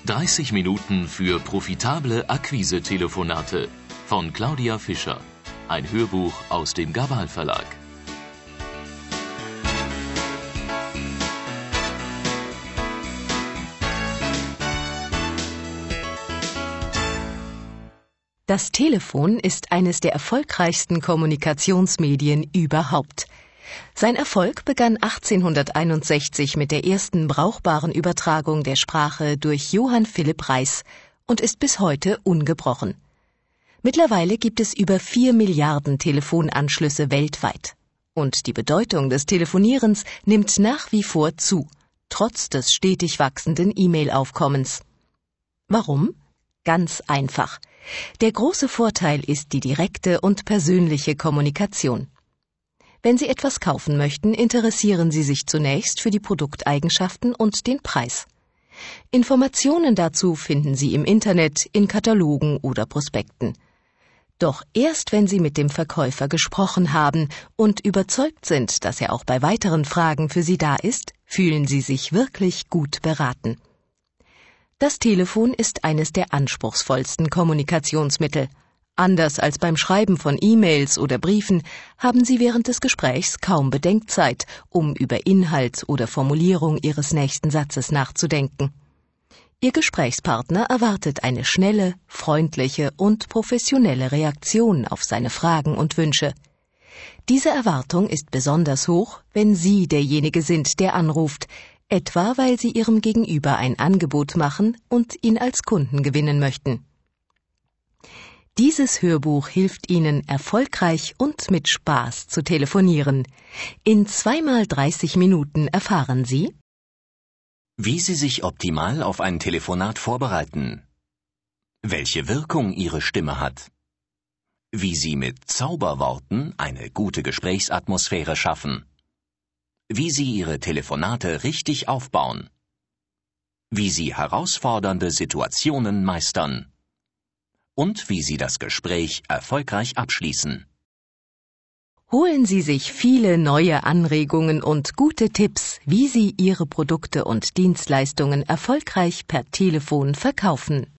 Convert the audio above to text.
30 Minuten für profitable Akquise-Telefonate von Claudia Fischer. Ein Hörbuch aus dem Gabal Verlag. Das Telefon ist eines der erfolgreichsten Kommunikationsmedien überhaupt. Sein Erfolg begann 1861 mit der ersten brauchbaren Übertragung der Sprache durch Johann Philipp Reis und ist bis heute ungebrochen. Mittlerweile gibt es über 4 Milliarden Telefonanschlüsse weltweit. Und die Bedeutung des Telefonierens nimmt nach wie vor zu, trotz des stetig wachsenden E-Mail-Aufkommens. Warum? Ganz einfach. Der große Vorteil ist die direkte und persönliche Kommunikation. Wenn Sie etwas kaufen möchten, interessieren Sie sich zunächst für die Produkteigenschaften und den Preis. Informationen dazu finden Sie im Internet, in Katalogen oder Prospekten. Doch erst wenn Sie mit dem Verkäufer gesprochen haben und überzeugt sind, dass er auch bei weiteren Fragen für Sie da ist, fühlen Sie sich wirklich gut beraten. Das Telefon ist eines der anspruchsvollsten Kommunikationsmittel. Anders als beim Schreiben von E-Mails oder Briefen haben Sie während des Gesprächs kaum Bedenkzeit, um über Inhalt oder Formulierung Ihres nächsten Satzes nachzudenken. Ihr Gesprächspartner erwartet eine schnelle, freundliche und professionelle Reaktion auf seine Fragen und Wünsche. Diese Erwartung ist besonders hoch, wenn Sie derjenige sind, der anruft, etwa weil Sie Ihrem Gegenüber ein Angebot machen und ihn als Kunden gewinnen möchten. Dieses Hörbuch hilft Ihnen, erfolgreich und mit Spaß zu telefonieren. In 2x30 Minuten erfahren Sie, wie Sie sich optimal auf ein Telefonat vorbereiten, welche Wirkung Ihre Stimme hat, wie Sie mit Zauberworten eine gute Gesprächsatmosphäre schaffen, wie Sie Ihre Telefonate richtig aufbauen, wie Sie herausfordernde Situationen meistern und wie Sie das Gespräch erfolgreich abschließen. Holen Sie sich viele neue Anregungen und gute Tipps, wie Sie Ihre Produkte und Dienstleistungen erfolgreich per Telefon verkaufen.